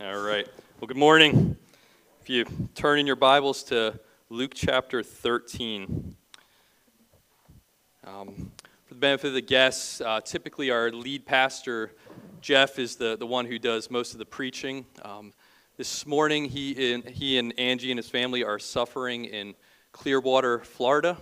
All right. Well, good morning. If you turn in your Bibles to Luke chapter 13. For the benefit of the guests, typically our lead pastor, Jeff, is the one who does most of the preaching. This morning, he and Angie and his family are suffering in Clearwater, Florida.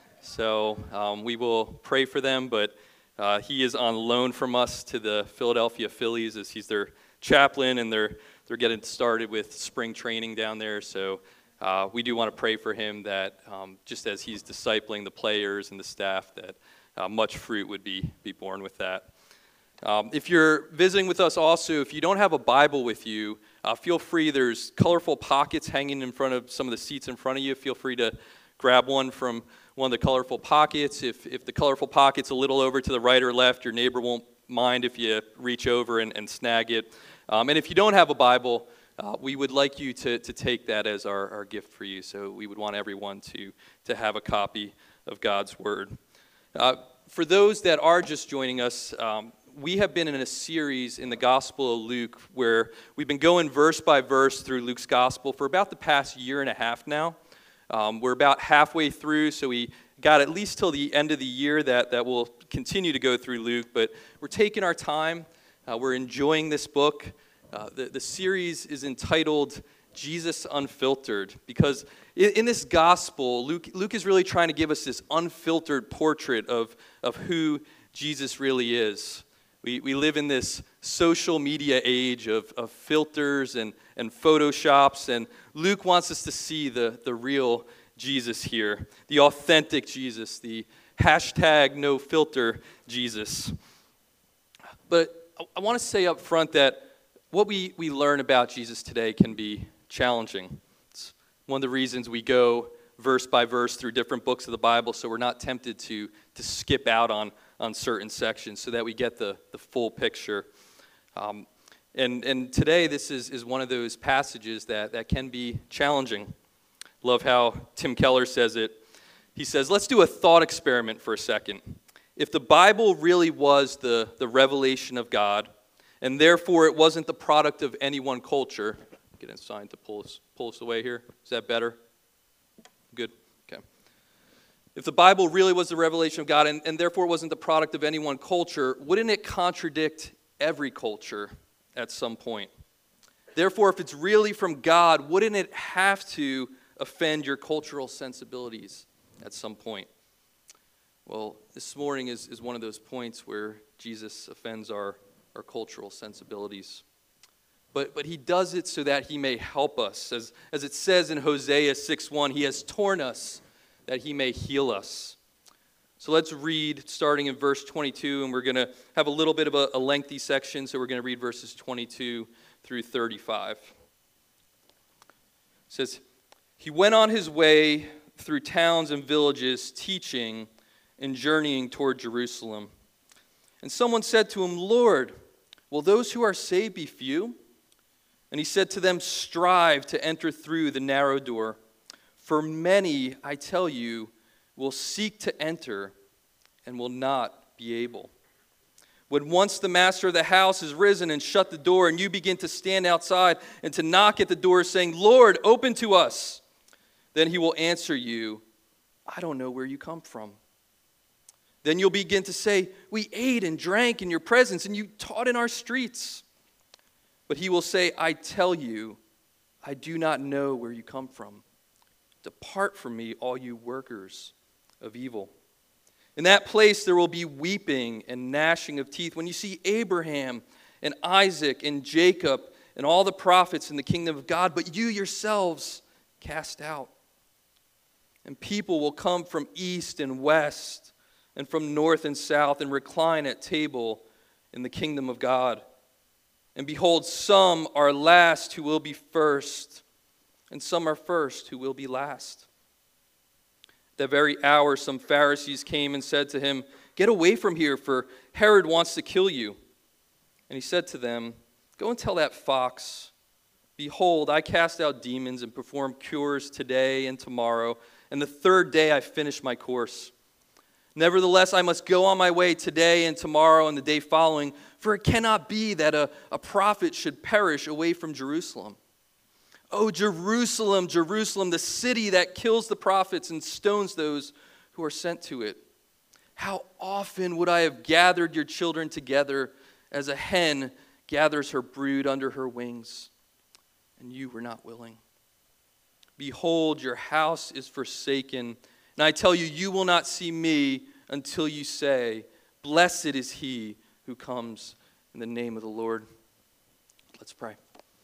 So we will pray for them, but he is on loan from us to the Philadelphia Phillies as he's their chaplain, and they're getting started with spring training down there. So we do want to pray for him that just as he's discipling the players and the staff, that much fruit would be born with that. If you're visiting with us also, if you don't have a Bible with you, feel free. There's colorful pockets hanging in front of some of the seats in front of you. Feel free to grab one from one of the colorful pockets. If the colorful pocket's a little over to the right or left, your neighbor won't mind if you reach over and snag it. And if you don't have a Bible, we would like you to take that as our gift for you. So we would want everyone to have a copy of God's Word. For those that are just joining us, we have been in a series in the Gospel of Luke where we've been going verse by verse through Luke's Gospel for about the past year and a half now. We're about halfway through, so we got at least till the end of the year that we'll continue to go through Luke, but we're taking our time. We're enjoying this book. The series is entitled Jesus Unfiltered, because in this gospel, Luke is really trying to give us this unfiltered portrait of who Jesus really is. We live in this social media age of filters and photoshops, and Luke wants us to see the real Jesus here, the authentic Jesus, the hashtag no filter Jesus. But I want to say up front that what we learn about Jesus today can be challenging. It's one of the reasons we go verse by verse through different books of the Bible, so we're not tempted to skip out on certain sections so that we get the full picture. And today this is one of those passages that can be challenging. Love how Tim Keller says it. He says, let's do a thought experiment for a second. If the Bible really was the revelation of God, and therefore it wasn't the product of any one culture, get a sign to pull us away here. Is that better? Good? Okay. If the Bible really was the revelation of God, and therefore it wasn't the product of any one culture, wouldn't it contradict every culture at some point? Therefore, if it's really from God, wouldn't it have to offend your cultural sensibilities at some point? Well, this morning is one of those points where Jesus offends our cultural sensibilities. But he does it so that he may help us. As it says in Hosea 6:1, he has torn us that he may heal us. So let's read starting in verse 22, and we're going to have a little bit of a lengthy section, so we're going to read verses 22 through 35. It says, he went on his way through towns and villages, teaching and journeying toward Jerusalem. And someone said to him, Lord, will those who are saved be few? And he said to them, strive to enter through the narrow door. For many, I tell you, will seek to enter and will not be able. When once the master of the house has risen and shut the door, and you begin to stand outside and to knock at the door, saying, Lord, open to us, then he will answer you, I don't know where you come from. Then you'll begin to say, we ate and drank in your presence, and you taught in our streets. But he will say, I tell you, I do not know where you come from. Depart from me, all you workers of evil. In that place there will be weeping and gnashing of teeth when you see Abraham and Isaac and Jacob and all the prophets in the kingdom of God, but you yourselves cast out. And people will come from east and west and from north and south and recline at table in the kingdom of God. And behold, some are last who will be first, and some are first who will be last. At that very hour, some Pharisees came and said to him, get away from here, for Herod wants to kill you. And he said to them, go and tell that fox, behold, I cast out demons and perform cures today and tomorrow, and the third day I finish my course. Nevertheless, I must go on my way today and tomorrow and the day following, for it cannot be that a prophet should perish away from Jerusalem. Oh, Jerusalem, Jerusalem, the city that kills the prophets and stones those who are sent to it. How often would I have gathered your children together as a hen gathers her brood under her wings, and you were not willing. Behold, your house is forsaken, and I tell you, you will not see me until you say, blessed is he who comes in the name of the Lord. Let's pray.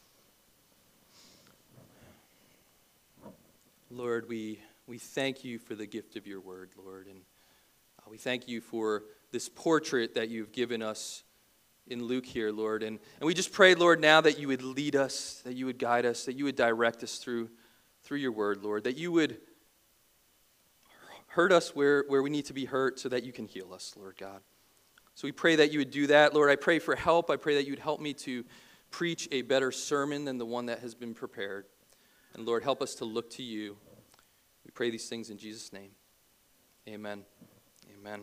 Lord, we thank you for the gift of your word, Lord, and we thank you for this portrait that you've given us in Luke here, Lord, and we just pray, Lord, now that you would lead us, that you would guide us, that you would direct us through your word, Lord, that you would hurt us where we need to be hurt so that you can heal us, Lord God. So we pray that you would do that. Lord, I pray for help. I pray that you would help me to preach a better sermon than the one that has been prepared. And Lord, help us to look to you. We pray these things in Jesus' name. Amen. Amen.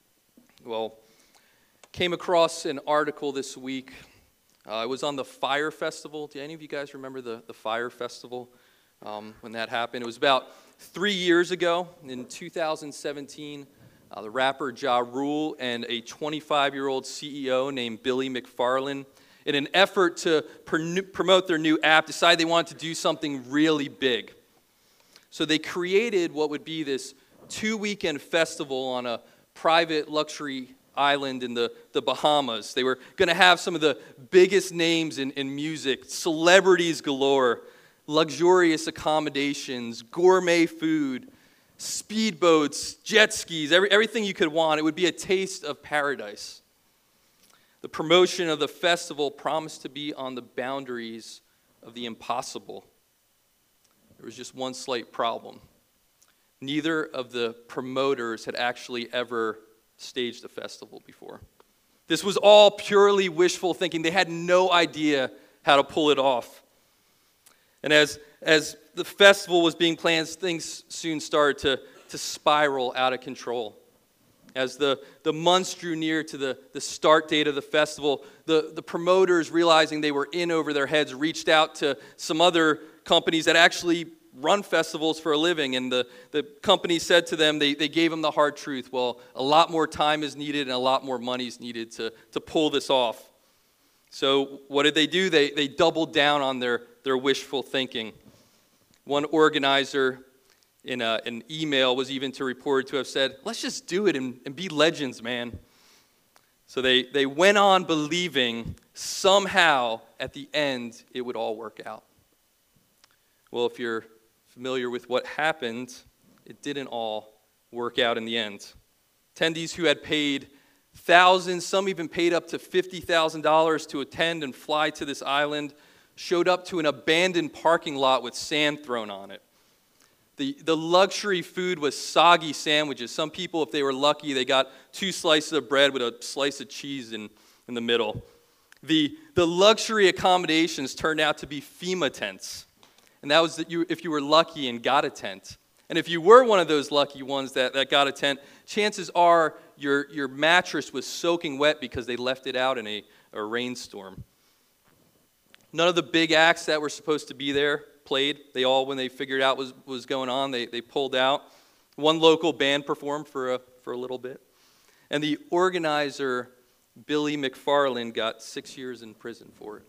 Well, came across an article this week. It was on the Fire Festival. Do any of you guys remember the Fire Festival when that happened? It was about 3 years ago in 2017. The rapper Ja Rule and a 25-year-old CEO named Billy McFarland, in an effort to promote their new app, decided they wanted to do something really big. So they created what would be this 2-weekend festival on a private luxury island in the Bahamas. They were going to have some of the biggest names in music, celebrities galore, luxurious accommodations, gourmet food, speedboats, jet skis, everything you could want. It would be a taste of paradise. The promotion of the festival promised to be on the boundaries of the impossible. There was just one slight problem. Neither of the promoters had actually ever staged a festival before. This was all purely wishful thinking. They had no idea how to pull it off. And as the festival was being planned, things soon started to spiral out of control. As the months drew near to the start date of the festival, the promoters, realizing they were in over their heads, reached out to some other companies that actually run festivals for a living. And the company said to them, they gave them the hard truth. Well, a lot more time is needed and a lot more money is needed to pull this off. So what did they do? They doubled down on their wishful thinking. One organizer in an email was even reported to have said, let's just do it and be legends, man. So they went on believing somehow at the end it would all work out. Well, if you're familiar with what happened, it didn't all work out in the end. Attendees who had paid thousands, some even paid up to $50,000 to attend and fly to this island, showed up to an abandoned parking lot with sand thrown on it. The luxury food was soggy sandwiches. Some people, if they were lucky, they got 2 slices of bread with a slice of cheese in the middle. The luxury accommodations turned out to be FEMA tents. And that was if you were lucky and got a tent. And if you were one of those lucky ones that got a tent, chances are your mattress was soaking wet because they left it out in a rainstorm. None of the big acts that were supposed to be there played. They all, when they figured out what was going on, they pulled out. One local band performed for a little bit. And the organizer, Billy McFarland, got 6 years in prison for it.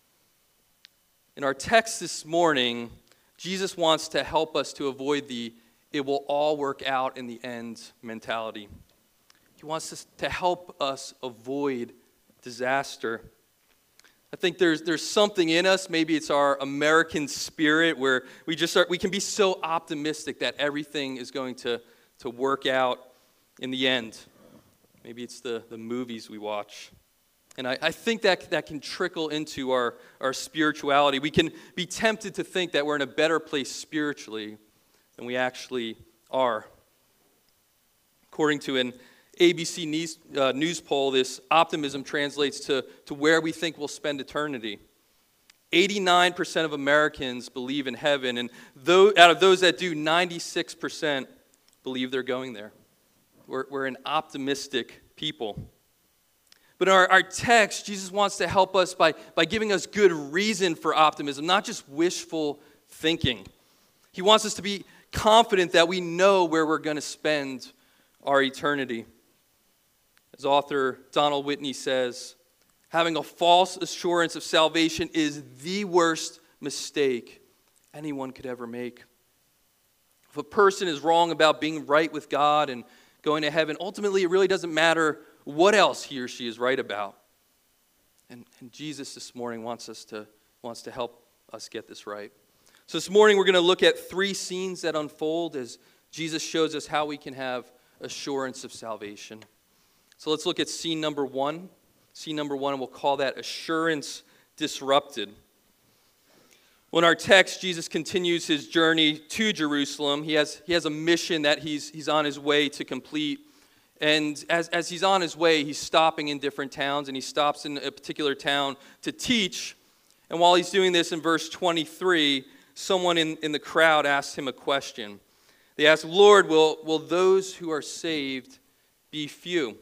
In our text this morning, Jesus wants to help us to avoid the "it will all work out in the end" mentality. He wants us to help us avoid disaster. I think there's something in us, maybe it's our American spirit, where we can be so optimistic that everything is going to work out in the end. Maybe it's the movies we watch. And I think that can trickle into our spirituality. We can be tempted to think that we're in a better place spiritually than we actually are. According to an ABC news poll, this optimism translates to where we think we'll spend eternity. 89% of Americans believe in heaven, and out of those that do, 96% believe they're going there. We're an optimistic people. But in our text, Jesus wants to help us by giving us good reason for optimism, not just wishful thinking. He wants us to be confident that we know where we're going to spend our eternity. As author Donald Whitney says, having a false assurance of salvation is the worst mistake anyone could ever make. If a person is wrong about being right with God and going to heaven, ultimately it really doesn't matter what else he or she is right about. And Jesus this morning wants to help us get this right. So this morning we're going to look at 3 scenes that unfold as Jesus shows us how we can have assurance of salvation. So let's look at scene number 1. Scene number 1, and we'll call that assurance disrupted. Well, in our text, Jesus continues his journey to Jerusalem. He has a mission that he's on his way to complete. And as he's on his way, he's stopping in different towns, and he stops in a particular town to teach. And while he's doing this, in verse 23, someone in the crowd asks him a question. They ask, Lord, will those who are saved be few?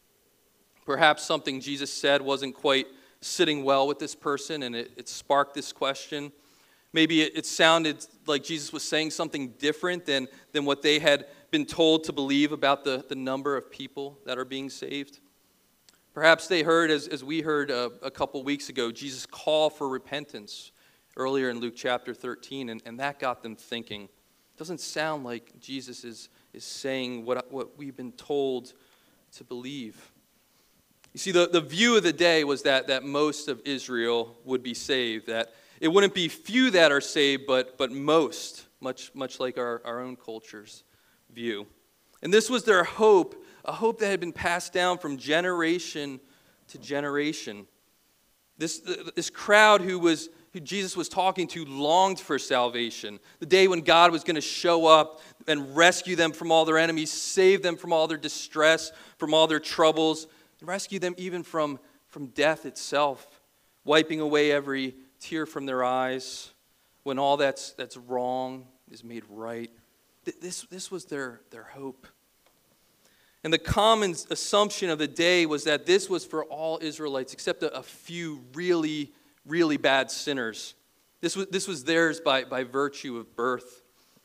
Perhaps something Jesus said wasn't quite sitting well with this person, and it sparked this question. Maybe it sounded like Jesus was saying something different than what they had been told to believe about the number of people that are being saved. Perhaps they heard, as we heard a couple weeks ago, Jesus' call for repentance earlier in Luke chapter 13, and that got them thinking. It doesn't sound like Jesus is saying what we've been told to believe. You see, the view of the day was that most of Israel would be saved, that it wouldn't be few that are saved, but most, much like our own culture's view. And this was their hope, a hope that had been passed down from generation to generation. This crowd who Jesus was talking to longed for salvation, the day when God was going to show up and rescue them from all their enemies, save them from all their distress, from all their troubles, and rescue them even from death itself, wiping away every tear from their eyes when all that's wrong is made right. This was their hope. And the common assumption of the day was that this was for all Israelites except a few really, really bad sinners. This was theirs by virtue of birth.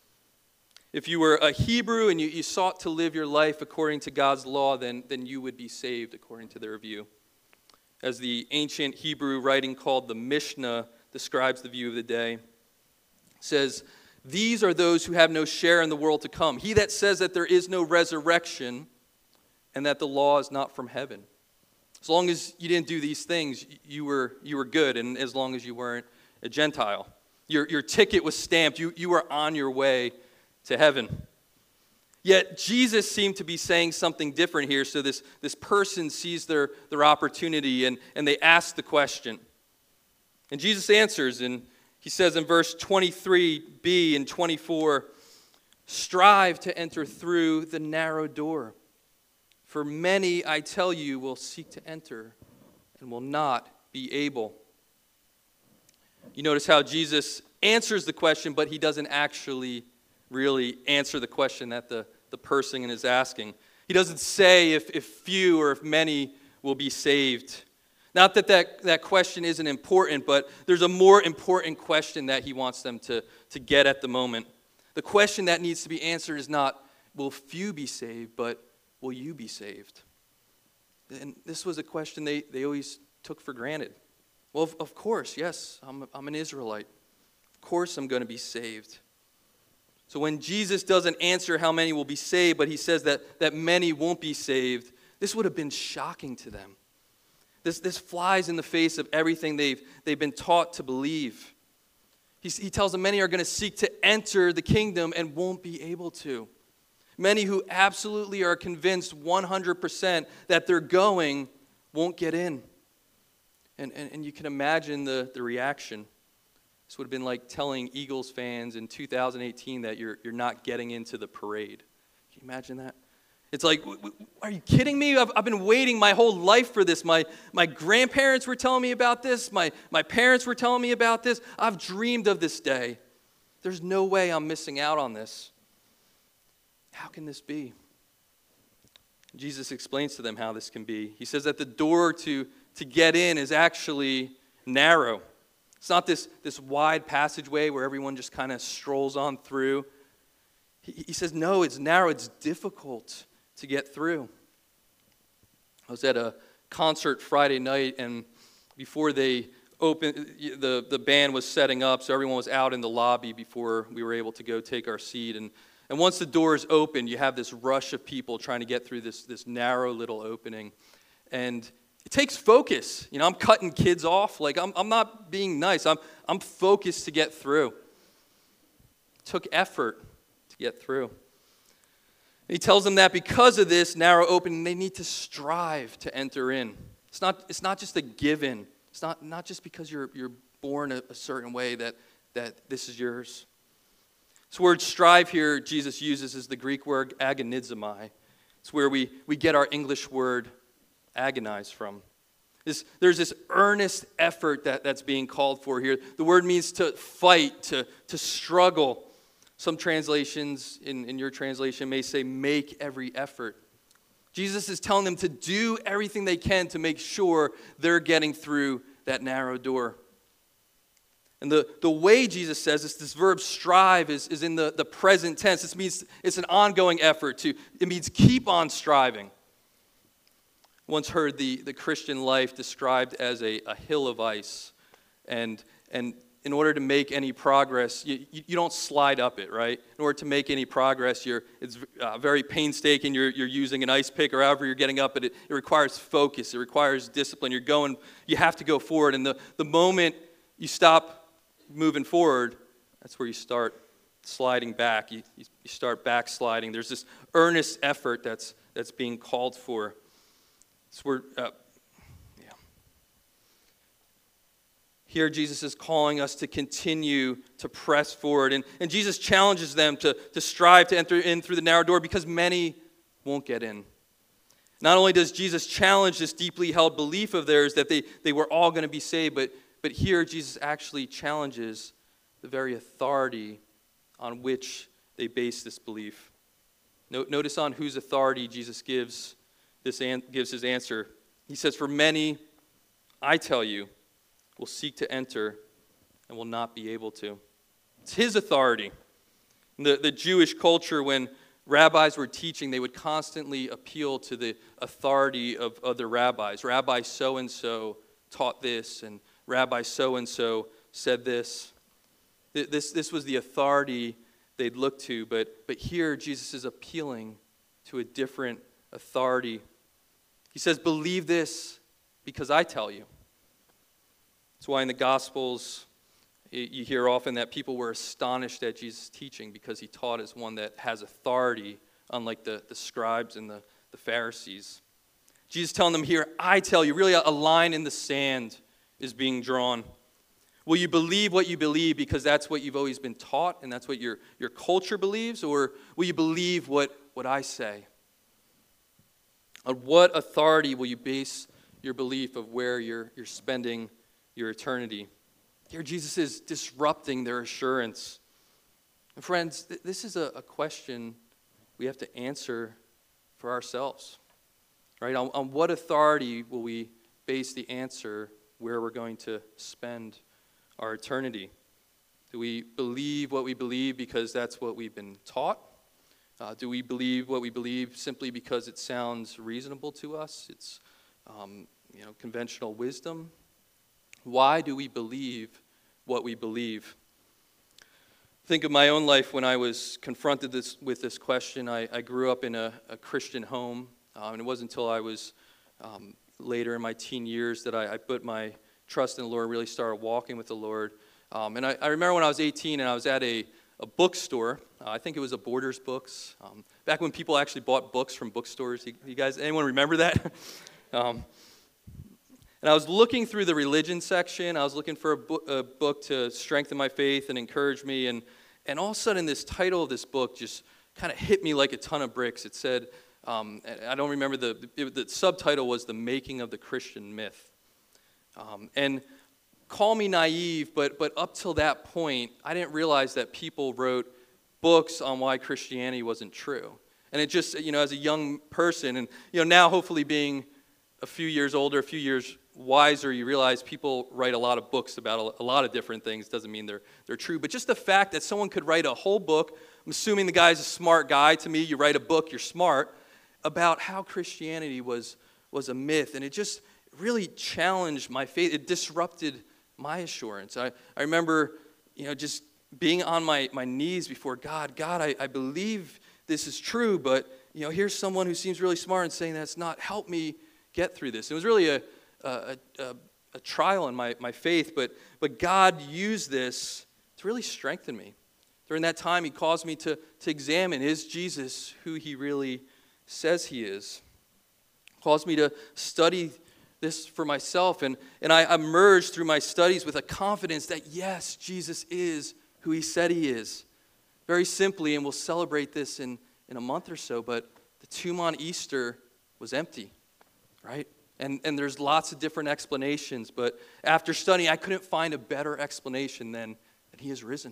If you were a Hebrew and you sought to live your life according to God's law, then you would be saved according to their view. As the ancient Hebrew writing called the Mishnah describes the view of the day, it says, "These are those who have no share in the world to come. He that says that there is no resurrection and that the law is not from heaven." As long as you didn't do these things, you were good, and as long as you weren't a Gentile. Your ticket was stamped. You were on your way to heaven. Yet Jesus seemed to be saying something different here, so this person sees their opportunity, and they ask the question. And Jesus answers, and he says in verse 23b and 24, "Strive to enter through the narrow door. For many, I tell you, will seek to enter and will not be able." You notice how Jesus answers the question, but he doesn't actually really answer the question that the person is asking. He doesn't say if few or if many will be saved. Not that question isn't important, but there's a more important question that he wants them to get at the moment. The question that needs to be answered is not, will few be saved, but will you be saved? And this was a question they always took for granted. Well, of course, yes, I'm an Israelite. Of course I'm going to be saved. So when Jesus doesn't answer how many will be saved, but he says that many won't be saved, this would have been shocking to them. This flies in the face of everything they've been taught to believe. He tells them many are going to seek to enter the kingdom and won't be able to. Many who absolutely are convinced 100% that they're going won't get in. And you can imagine the reaction. This would have been like telling Eagles fans in 2018 that you're not getting into the parade. Can you imagine that? It's like, are you kidding me? I've been waiting my whole life for this. My grandparents were telling me about this. My parents were telling me about this. I've dreamed of this day. There's no way I'm missing out on this. How can this be? Jesus explains to them how this can be. He says that the door to get in is actually narrow. It's not this wide passageway where everyone just kind of strolls on through. He says, no, it's narrow. It's difficult to get through. I was at a concert Friday night, and before they opened, the band was setting up, so everyone was out in the lobby before we were able to go take our seat. And once the doors open, you have this rush of people trying to get through this narrow little opening. And it takes focus. You know, I'm cutting kids off. Like, I'm not being nice. I'm focused to get through. It took effort to get through. And he tells them that because of this narrow opening, they need to strive to enter in. It's not just a given. It's not just because you're born a certain way that this is yours. This word strive here Jesus uses is the Greek word agonizomai. It's where we get our English word agonize from. There's this earnest effort that's being called for here. The word means to fight, to struggle. Some translations in your translation may say make every effort. Jesus is telling them to do everything they can to make sure they're getting through that narrow door. And the way Jesus says this verb strive is in the present tense. This means it's an ongoing effort. It means keep on striving. Once heard the Christian life described as a hill of ice. And in order to make any progress, you don't slide up it, right? In order to make any progress, it's very painstaking. You're using an ice pick or however you're getting up it. It requires focus. It requires discipline. You have to go forward. And the moment you stop moving forward, that's where you start sliding back. You start backsliding. There's this earnest effort that's being called for. Here Jesus is calling us to continue to press forward. And Jesus challenges them to strive to enter in through the narrow door because many won't get in. Not only does Jesus challenge this deeply held belief of theirs that they were all going to be saved, but here Jesus actually challenges the very authority on which they base this belief. Notice on whose authority Jesus gives his answer. He says, "For many, I tell you, will seek to enter and will not be able to." It's his authority. In the Jewish culture, when rabbis were teaching, they would constantly appeal to the authority of other rabbis. Rabbi so-and-so taught this, and Rabbi so-and-so said this. This was the authority they'd look to, but here Jesus is appealing to a different authority. He says, "Believe this because I tell you." That's why in the Gospels, you hear often that people were astonished at Jesus' teaching because he taught as one that has authority, unlike the scribes and the Pharisees. Jesus telling them here, "I tell you," really a line in the sand is being drawn. Will you believe what you believe because that's what you've always been taught and that's what your culture believes? Or will you believe what I say? On what authority will you base your belief of where you're spending your eternity? Here Jesus is disrupting their assurance. And friends, this is a question we have to answer for ourselves. Right? On what authority will we base the answer where we're going to spend our eternity? Do we believe what we believe because that's what we've been taught? Do we believe what we believe simply because it sounds reasonable to us? It's conventional wisdom. Why do we believe what we believe? Think of my own life when I was confronted with this question. I grew up in a Christian home, and it wasn't until I was later in my teen years that I put my trust in the Lord, really started walking with the Lord. And I remember when I was 18 and I was at a bookstore. I think it was a Borders Books. Back when people actually bought books from bookstores. You guys, anyone remember that? And I was looking through the religion section. I was looking for a book to strengthen my faith and encourage me. And all of a sudden, this title of this book just kind of hit me like a ton of bricks. It said, I don't remember, the subtitle was "The Making of the Christian Myth." And call me naive, but up till that point, I didn't realize that people wrote books on why Christianity wasn't true. And it just, as a young person, and, now hopefully being a few years older, a few years wiser, you realize people write a lot of books about a lot of different things. Doesn't mean they're true. But just the fact that someone could write a whole book, I'm assuming the guy's a smart guy. To me, you write a book, you're smart, about how Christianity was a myth. And it just really challenged my faith. It disrupted my assurance. I remember, just being on my knees before God. God, I believe this is true, but, here's someone who seems really smart and saying that's not. Help me get through this. It was really a trial in my faith, but God used this to really strengthen me. During that time, he caused me to examine, is Jesus who he really says he is? Caused me to study this for myself, and I emerged through my studies with a confidence that, yes, Jesus is who he said he is. Very simply, and we'll celebrate this in a month or so, but the tomb on Easter was empty, right? And there's lots of different explanations, but after studying, I couldn't find a better explanation than that he is risen,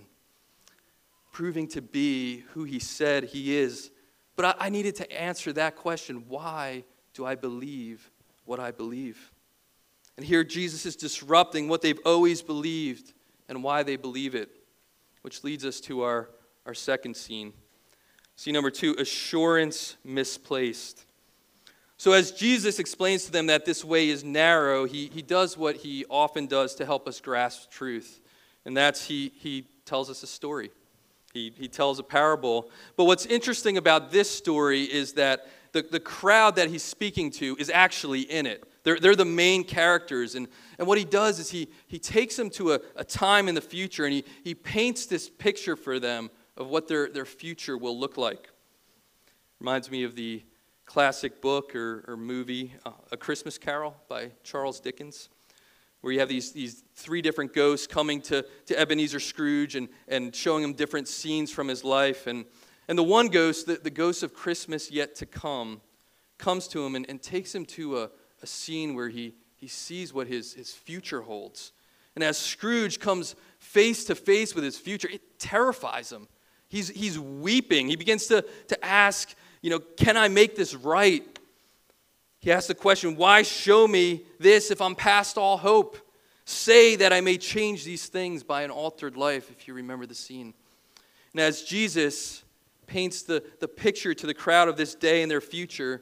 proving to be who he said he is. But I needed to answer that question, why do I believe what I believe? And here Jesus is disrupting what they've always believed and why they believe it, which leads us to our second scene. Scene number 2, assurance misplaced. So as Jesus explains to them that this way is narrow, he does what he often does to help us grasp truth. And that's he tells us a story. He tells a parable. But what's interesting about this story is that the crowd that he's speaking to is actually in it. They're the main characters. And what he does is he takes them to a time in the future, and he paints this picture for them of what their future will look like. Reminds me of the classic book or movie, A Christmas Carol by Charles Dickens, where you have these 3 different ghosts coming to Ebenezer Scrooge and showing him different scenes from his life. And the one ghost, the ghost of Christmas yet to come, comes to him and takes him to a scene where he sees what his future holds. And as Scrooge comes face to face with his future, it terrifies him. He's weeping. He begins to ask, can I make this right? He asks the question, why show me this if I'm past all hope? Say that I may change these things by an altered life, if you remember the scene. And as Jesus paints the picture to the crowd of this day and their future,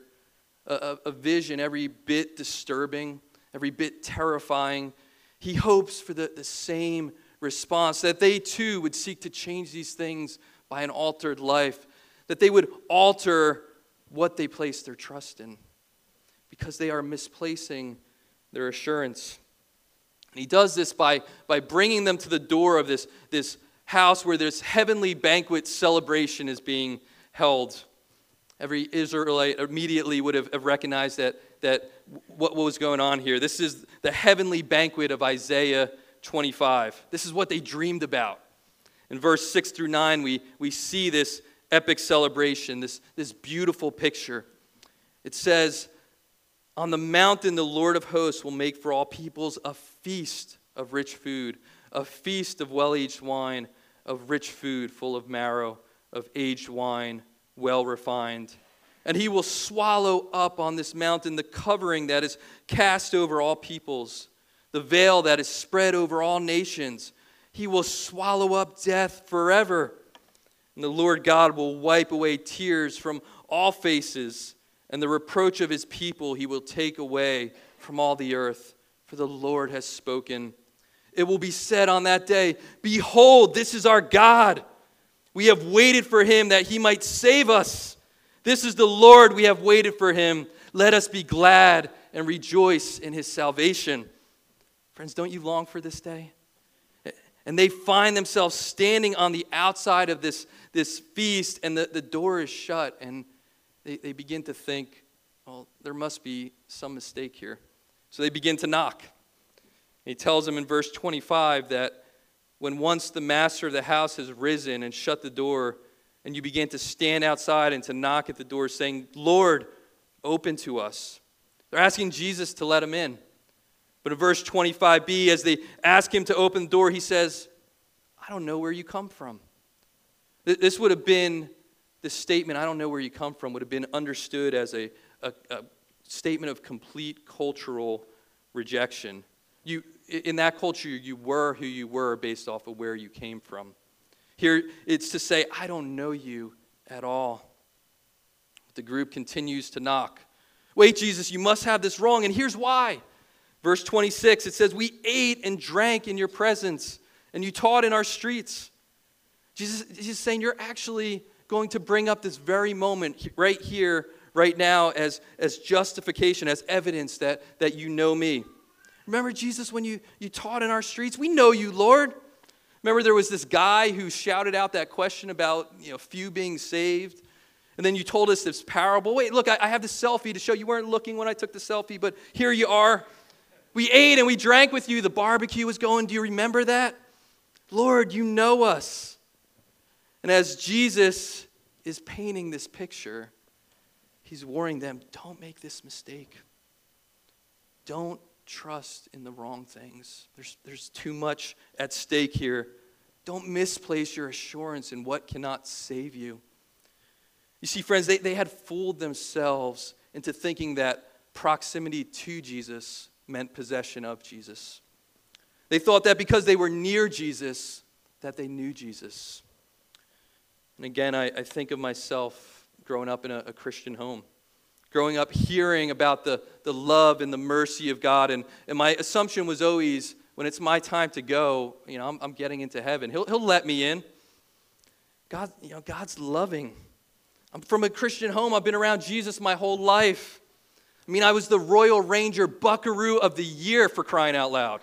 a vision every bit disturbing, every bit terrifying, he hopes for the same response, that they too would seek to change these things by an altered life, that they would alter what they place their trust in, because they are misplacing their assurance. And he does this by bringing them to the door of this house where this heavenly banquet celebration is being held. Every Israelite immediately would have recognized that what was going on here. This is the heavenly banquet of Isaiah 25. This is what they dreamed about. In verse 6 through 9, we see this epic celebration, this beautiful picture. It says, on the mountain the Lord of hosts will make for all peoples a feast of rich food, a feast of well-aged wine, of rich food full of marrow, of aged wine, well refined. And he will swallow up on this mountain the covering that is cast over all peoples, the veil that is spread over all nations. He will swallow up death forever. And the Lord God will wipe away tears from all faces, and the reproach of his people he will take away from all the earth, for the Lord has spoken. It will be said on that day, behold, this is our God. We have waited for him that he might save us. This is the Lord, we have waited for him. Let us be glad and rejoice in his salvation. Friends, don't you long for this day? And they find themselves standing on the outside of this feast, and the door is shut, and they begin to think, well, there must be some mistake here. So they begin to knock. And he tells them in verse 25 that when once the master of the house has risen and shut the door, and you begin to stand outside and to knock at the door saying, Lord, open to us. They're asking Jesus to let them in. But in verse 25b, as they ask him to open the door, he says, I don't know where you come from. This would have been this statement, I don't know where you come from, would have been understood as a statement of complete cultural rejection. In that culture, you were who you were based off of where you came from. Here, it's to say, I don't know you at all. The group continues to knock. Wait, Jesus, you must have this wrong, and here's why. Verse 26, it says, we ate and drank in your presence, and you taught in our streets. Jesus is saying, you're actually going to bring up this very moment right here, right now, as justification, as evidence that you know me. Remember, Jesus, when you taught in our streets? We know you, Lord. Remember, there was this guy who shouted out that question about few being saved. And then you told us this parable. Wait, look, I have this selfie to show you weren't looking when I took the selfie, but here you are. We ate and we drank with you. The barbecue was going. Do you remember that? Lord, you know us. And as Jesus is painting this picture, he's warning them, don't make this mistake. Don't trust in the wrong things. There's too much at stake here. Don't misplace your assurance in what cannot save you. You see, friends, they had fooled themselves into thinking that proximity to Jesus meant possession of Jesus. They thought that because they were near Jesus, that they knew Jesus. And again, I think of myself growing up in a Christian home, growing up hearing about the love and the mercy of God, and my assumption was always, when it's my time to go, I'm getting into heaven. He'll let me in. God, God's loving. I'm from a Christian home. I've been around Jesus my whole life. I mean, I was the Royal Ranger Buckaroo of the Year, for crying out loud.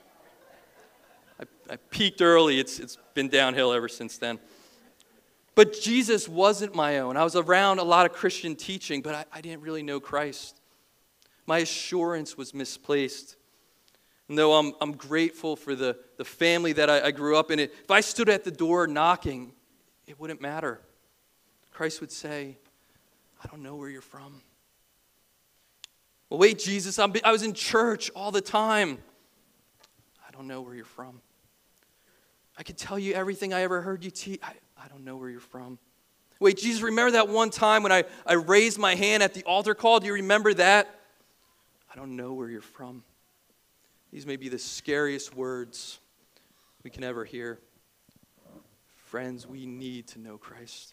I peaked early. It's been downhill ever since then. But Jesus wasn't my own. I was around a lot of Christian teaching, but I didn't really know Christ. My assurance was misplaced. And though I'm grateful for the family that I grew up in, if I stood at the door knocking, it wouldn't matter. Christ would say, I don't know where you're from. Well, wait, Jesus, I was in church all the time. I don't know where you're from. I could tell you everything I ever heard you teach. I don't know where you're from. Wait, Jesus, remember that one time when I raised my hand at the altar call? Do you remember that? I don't know where you're from. These may be the scariest words we can ever hear. Friends, we need to know Christ.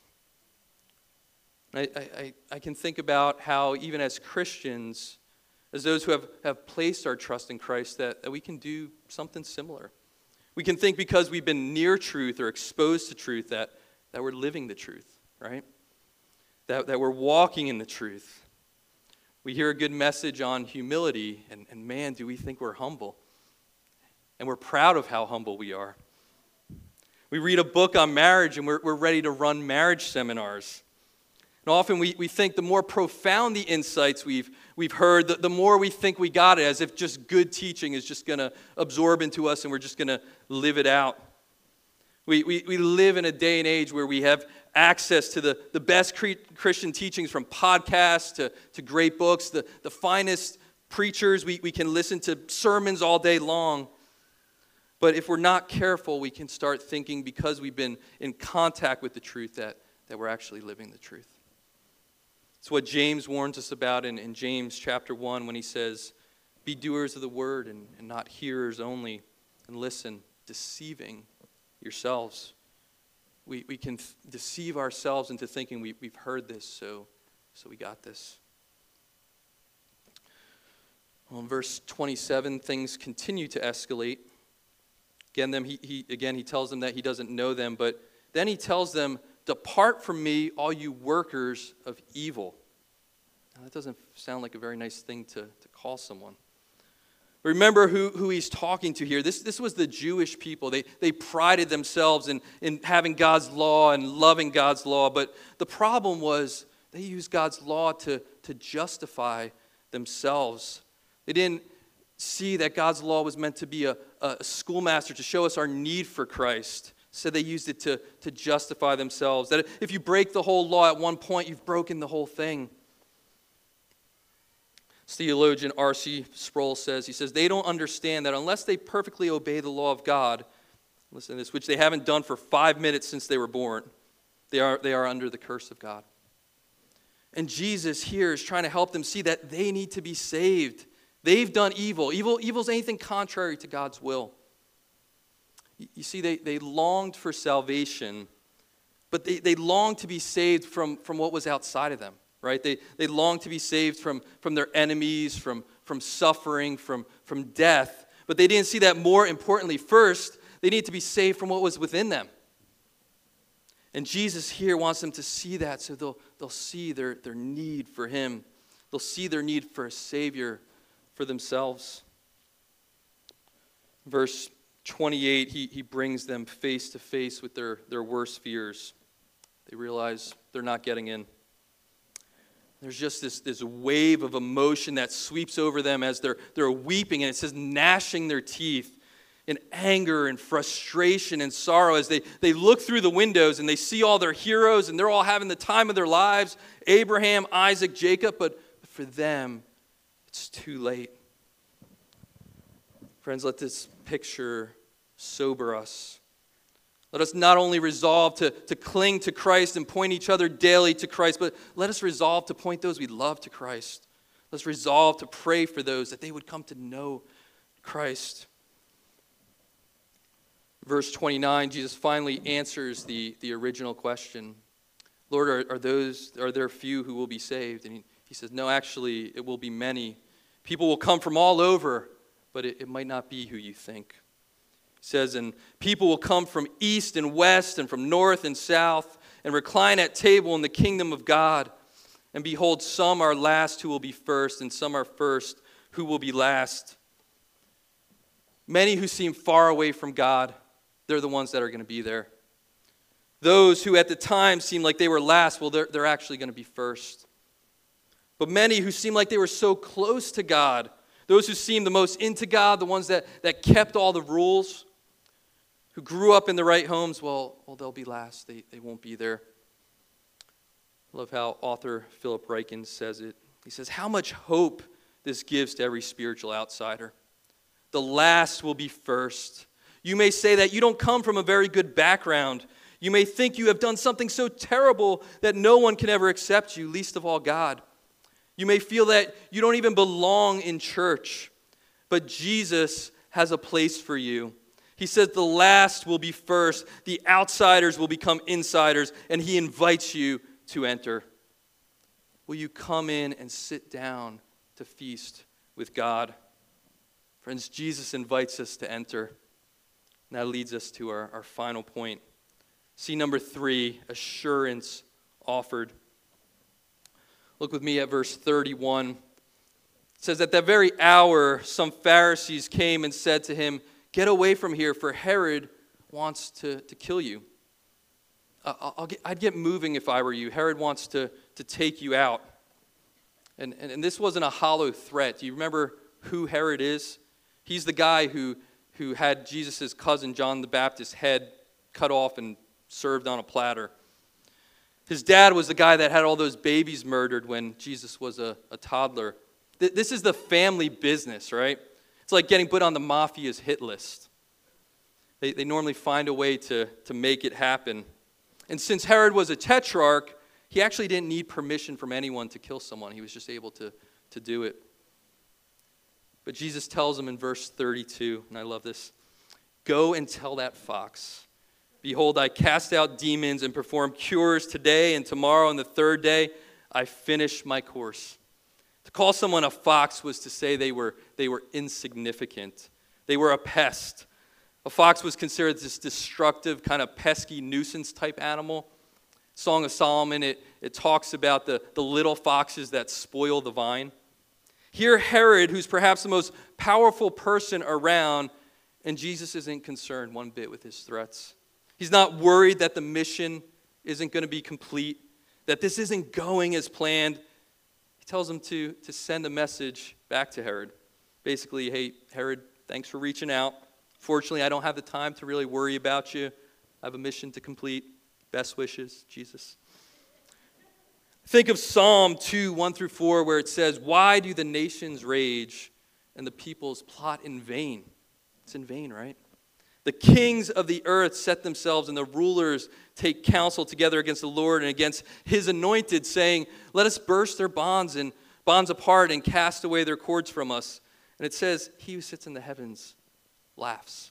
I can think about how even as Christians, as those who have placed our trust in Christ, that we can do something similar. We can think because we've been near truth or exposed to truth that we're living the truth, right? That we're walking in the truth. We hear a good message on humility, and man, do we think we're humble. And we're proud of how humble we are. We read a book on marriage, and we're ready to run marriage seminars. And often we think the more profound the insights we've heard, the more we think we got it, as if just good teaching is just going to absorb into us and we're just going to live it out. We live in a day and age where we have access to the best Christian teachings, from podcasts to great books, the finest preachers. We can listen to sermons all day long. But if we're not careful, we can start thinking, because we've been in contact with the truth, that we're actually living the truth. It's what James warns us about in James chapter 1 when he says, be doers of the word and not hearers only, and listen, deceiving yourselves. We can deceive ourselves into thinking we've heard this, so we got this. Well, in verse 27, things continue to escalate. Again, he tells them that he doesn't know them, but then he tells them, depart from me, all you workers of evil. Now, that doesn't sound like a very nice thing to call someone. Remember who he's talking to here. This was the Jewish people. They prided themselves in having God's law and loving God's law, but the problem was they used God's law to justify themselves. They didn't see that God's law was meant to be a schoolmaster to show us our need for Christ. So they used it to justify themselves. That if you break the whole law at one point, you've broken the whole thing. Theologian R.C. Sproul says, they don't understand that unless they perfectly obey the law of God, listen to this, which they haven't done for 5 minutes since they were born, They are under the curse of God. And Jesus here is trying to help them see that they need to be saved. They've done evil. Evil's anything contrary to God's will. You see, they longed for salvation, but they longed to be saved from what was outside of them, right? They longed to be saved from their enemies, from suffering, from death. But they didn't see that more importantly. First, they need to be saved from what was within them. And Jesus here wants them to see that, so they'll see their need for him. They'll see their need for a Savior for themselves. Verse 28, he brings them face to face with their worst fears. They realize they're not getting in. There's just this wave of emotion that sweeps over them as they're weeping, and it says gnashing their teeth in anger and frustration and sorrow as they look through the windows and they see all their heroes and they're all having the time of their lives, Abraham, Isaac, Jacob, but for them, it's too late. Friends, let this picture sober us. Let us not only resolve to cling to Christ and point each other daily to Christ, but let us resolve to point those we love to Christ. Let's resolve to pray for those that they would come to know Christ. Verse 29, Jesus finally answers the original question. Lord, are there few who will be saved? And he says, no, actually, it will be many. People will come from all over, but it might not be who you think. He says, and people will come from east and west and from north and south and recline at table in the kingdom of God. And behold, some are last who will be first, and some are first who will be last. Many who seem far away from God, they're the ones that are going to be there. Those who at the time seemed like they were last, well, they're actually going to be first. But many who seemed like they were so close to God, those who seemed the most into God, the ones that kept all the rules, who grew up in the right homes, well, they'll be last. They won't be there. I love how author Philip Ryken says it. He says, how much hope this gives to every spiritual outsider. The last will be first. You may say that you don't come from a very good background. You may think you have done something so terrible that no one can ever accept you, least of all God. You may feel that you don't even belong in church, but Jesus has a place for you. He says the last will be first, the outsiders will become insiders, and he invites you to enter. Will you come in and sit down to feast with God? Friends, Jesus invites us to enter. And that leads us to our final point. See number 3, assurance offered. Look with me at verse 31. It says, at that very hour, some Pharisees came and said to him, get away from here, for Herod wants to kill you. I'd get moving if I were you. Herod wants to take you out. And this wasn't a hollow threat. Do you remember who Herod is? He's the guy who had Jesus' cousin John the Baptist's head cut off and served on a platter. His dad was the guy that had all those babies murdered when Jesus was a toddler. This is the family business, right? It's like getting put on the mafia's hit list. They normally find a way to make it happen. And since Herod was a tetrarch, he actually didn't need permission from anyone to kill someone. He was just able to do it. But Jesus tells him in verse 32, and I love this, go and tell that fox, behold, I cast out demons and perform cures today and tomorrow and the third day, I finish my course. To call someone a fox was to say they were insignificant. They were a pest. A fox was considered this destructive, kind of pesky nuisance type animal. Song of Solomon, it talks about the little foxes that spoil the vine. Here Herod, who's perhaps the most powerful person around, and Jesus isn't concerned one bit with his threats. He's not worried that the mission isn't going to be complete, that this isn't going as planned. He tells him to send a message back to Herod. Basically, hey, Herod, thanks for reaching out. Fortunately, I don't have the time to really worry about you. I have a mission to complete. Best wishes, Jesus. Think of Psalm 2, 1-4, where it says, why do the nations rage and the peoples plot in vain? It's in vain, right? The kings of the earth set themselves, and the rulers take counsel together against the Lord and against his anointed, saying, let us burst their bonds apart and cast away their cords from us. And it says, he who sits in the heavens laughs.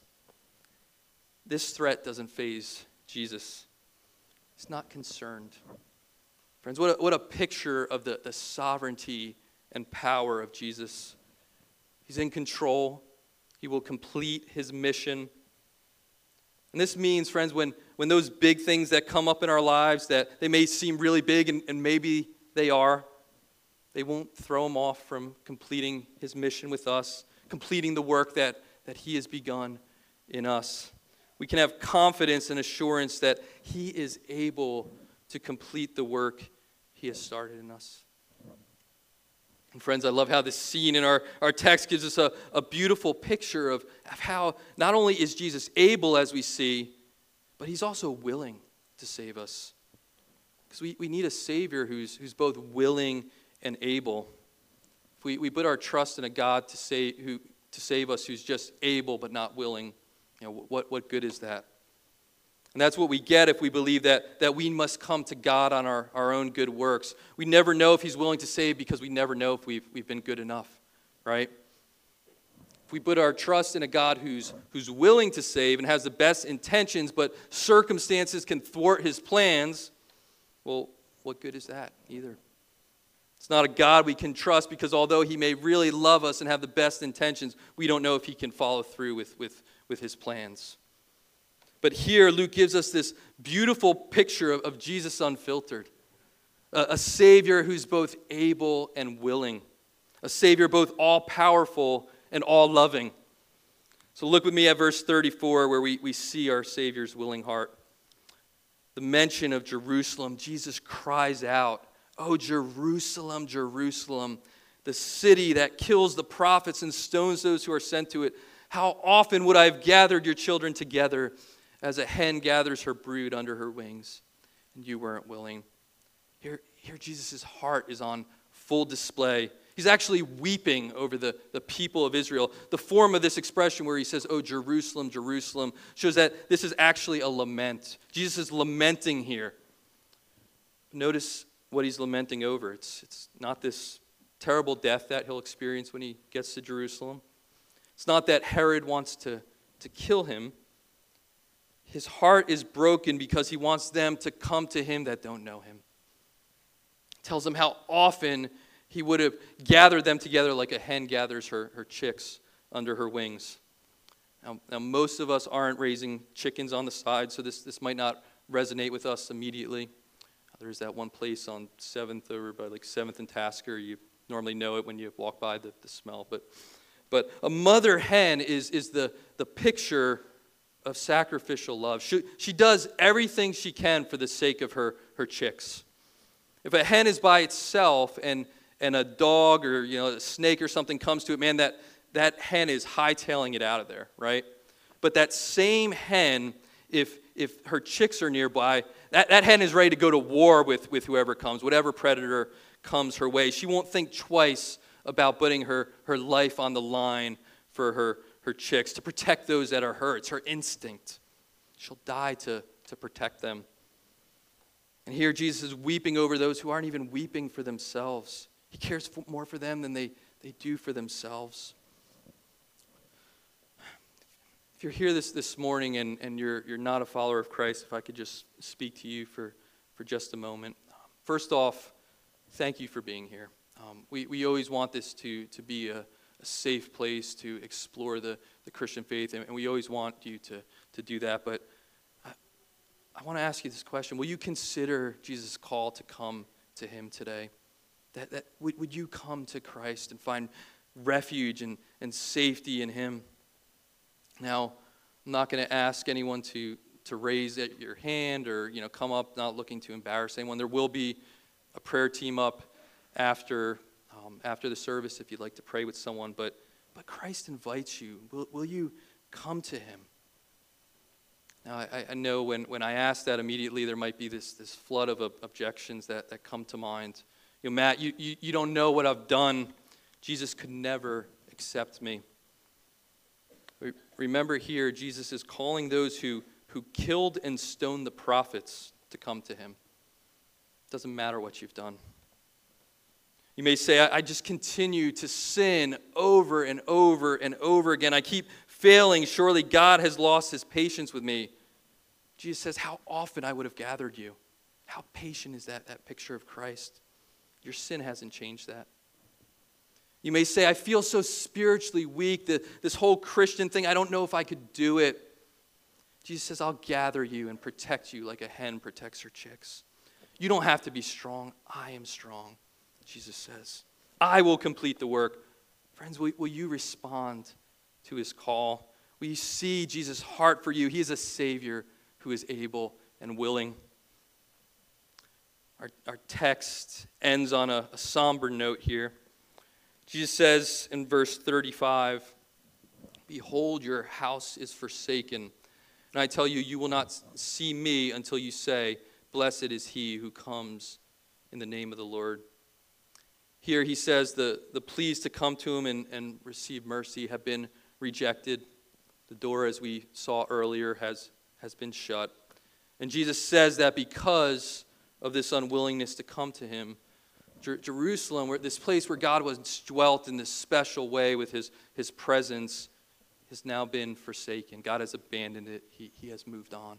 This threat doesn't faze Jesus. He's not concerned. Friends, what a picture of the sovereignty and power of Jesus. He's in control. He will complete his mission. And this means, friends, when those big things that come up in our lives, that they may seem really big, and maybe they are, they won't throw him off from completing his mission with us, completing the work that he has begun in us. We can have confidence and assurance that he is able to complete the work he has started in us. And friends, I love how this scene in our text gives us a beautiful picture of how not only is Jesus able, as we see, but he's also willing to save us. Because we need a Savior who's both willing and able. If we put our trust in a God to save us who's just able but not willing, what good is that? And that's what we get if we believe that we must come to God on our own good works. We never know if he's willing to save because we never know if we've been good enough, right? If we put our trust in a God who's willing to save and has the best intentions, but circumstances can thwart his plans, well, what good is that either? It's not a God we can trust because although he may really love us and have the best intentions, we don't know if he can follow through with his plans. But here, Luke gives us this beautiful picture of Jesus unfiltered. A Savior who's both able and willing. A Savior both all-powerful and all-loving. So look with me at verse 34 where we see our Savior's willing heart. The mention of Jerusalem, Jesus cries out, "Oh, Jerusalem, Jerusalem, the city that kills the prophets and stones those who are sent to it. How often would I have gathered your children together as a hen gathers her brood under her wings, and you weren't willing." Here Jesus' heart is on full display. He's actually weeping over the people of Israel. The form of this expression where he says, "Oh, Jerusalem, Jerusalem," shows that this is actually a lament. Jesus is lamenting here. Notice what he's lamenting over. It's not this terrible death that he'll experience when he gets to Jerusalem. It's not that Herod wants to kill him. His heart is broken because he wants them to come to him that don't know him. He tells them how often he would have gathered them together like a hen gathers her chicks under her wings. Now most of us aren't raising chickens on the side, so this might not resonate with us immediately. There's that one place on 7th over by 7th and Tasker. You normally know it when you walk by the smell. But a mother hen is the picture of sacrificial love. She does everything she can for the sake of her chicks. If a hen is by itself and a dog or a snake or something comes to it, man, that hen is hightailing it out of there, right? But that same hen, if her chicks are nearby, that hen is ready to go to war with whoever comes, whatever predator comes her way. She won't think twice about putting her life on the line for her chicks, to protect those that are her. It's her instinct. She'll die to protect them. And here Jesus is weeping over those who aren't even weeping for themselves. He cares more for them than they do for themselves. If you're here this morning and you're not a follower of Christ, if I could just speak to you for just a moment. First off, thank you for being here. We always want this to be a safe place to explore the Christian faith, and we always want you to do that. But I want to ask you this question. Will you consider Jesus' call to come to him today? Would you come to Christ and find refuge and safety in him? Now, I'm not going to ask anyone to raise your hand or come up not looking to embarrass anyone. There will be a prayer team up after the service if you'd like to pray with someone. But Christ invites you. Will you come to him? Now, I know when I ask that immediately, there might be this flood of objections that come to mind. Matt, you don't know what I've done. Jesus could never accept me. Remember here, Jesus is calling those who killed and stoned the prophets to come to him. It doesn't matter what you've done. You may say, I just continue to sin over and over and over again. I keep failing. Surely God has lost his patience with me. Jesus says, how often I would have gathered you. How patient is that picture of Christ? Your sin hasn't changed that. You may say, I feel so spiritually weak, this whole Christian thing, I don't know if I could do it. Jesus says, I'll gather you and protect you like a hen protects her chicks. You don't have to be strong. I am strong, Jesus says. I will complete the work. Friends, will you respond to his call? Will you see Jesus' heart for you? He is a Savior who is able and willing. Our text ends on a somber note here. Jesus says in verse 35, behold, your house is forsaken. And I tell you, you will not see me until you say, blessed is he who comes in the name of the Lord. Here he says the pleas to come to him and receive mercy have been rejected. The door, as we saw earlier, has been shut. And Jesus says that because of this unwillingness to come to him, Jerusalem, this place where God was dwelt in this special way with his presence, has now been forsaken. God has abandoned it. He has moved on.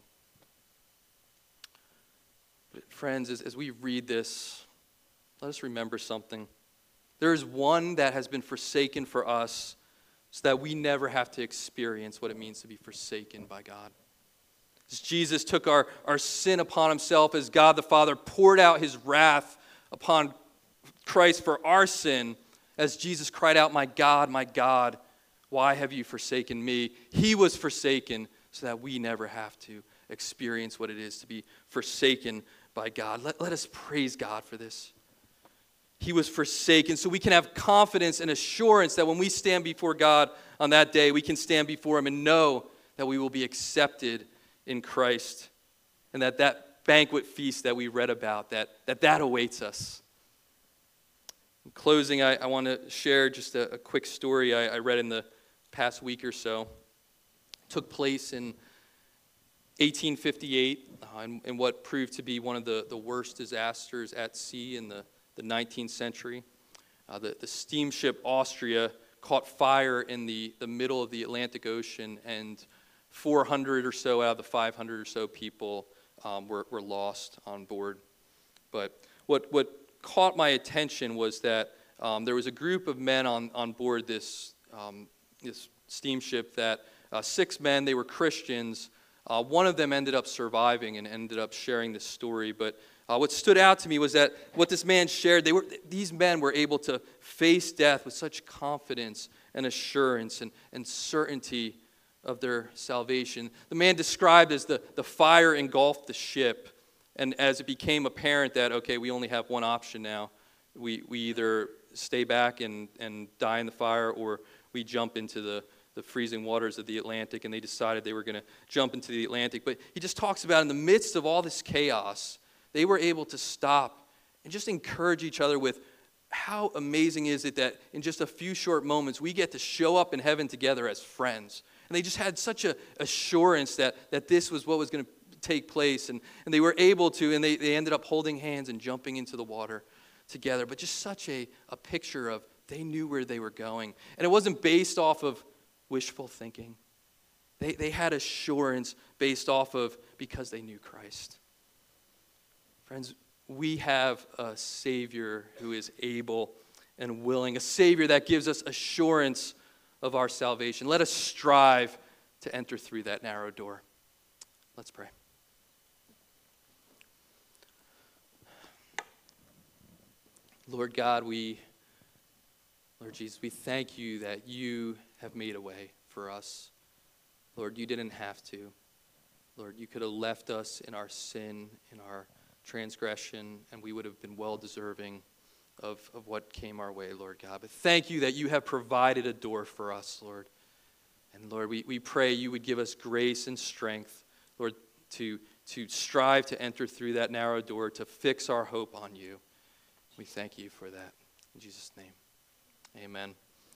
But friends, as we read this, let us remember something. There is one that has been forsaken for us so that we never have to experience what it means to be forsaken by God. As Jesus took our sin upon himself, as God the Father poured out his wrath upon Christ for our sin, as Jesus cried out, my God, why have you forsaken me? He was forsaken so that we never have to experience what it is to be forsaken by God. Let us praise God for this. He was forsaken so we can have confidence and assurance that when we stand before God on that day, we can stand before him and know that we will be accepted in Christ, and that banquet feast that we read about, that awaits us. In closing, I want to share just a quick story I read in the past week or so. It took place in 1858 in what proved to be one of the worst disasters at sea in the 19th century. The steamship Austria caught fire in the middle of the Atlantic Ocean, and 400 or so out of the 500 or so people were lost on board. But what caught my attention was that there was a group of men on board this steamship that 6 men, they were Christians. One of them ended up surviving and ended up sharing this story. But what stood out to me was that what this man shared, these men were able to face death with such confidence and assurance and certainty of their salvation. The man described as the fire engulfed the ship, and as it became apparent that, okay, we only have one option now, we either stay back and die in the fire, or we jump into the freezing waters of the Atlantic, and they decided they were going to jump into the Atlantic. But he just talks about in the midst of all this chaos, they were able to stop and just encourage each other with how amazing is it that in just a few short moments we get to show up in heaven together as friends. And they just had such a assurance that this was what was going to take place. And they were able to, and they ended up holding hands and jumping into the water together. But just such a picture of they knew where they were going. And it wasn't based off of wishful thinking. They had assurance based off of because they knew Christ. Friends, we have a Savior who is able and willing, a Savior that gives us assurance of our salvation. Let us strive to enter through that narrow door. Let's pray. Lord God, Lord Jesus, we thank you that you have made a way for us. Lord, you didn't have to. Lord, you could have left us in our sin, in our transgression, and we would have been well deserving of what came our way, Lord God. But thank you that you have provided a door for us, Lord. And Lord, we pray you would give us grace and strength, Lord, to strive to enter through that narrow door, to fix our hope on you. We thank you for that. In Jesus' name, amen.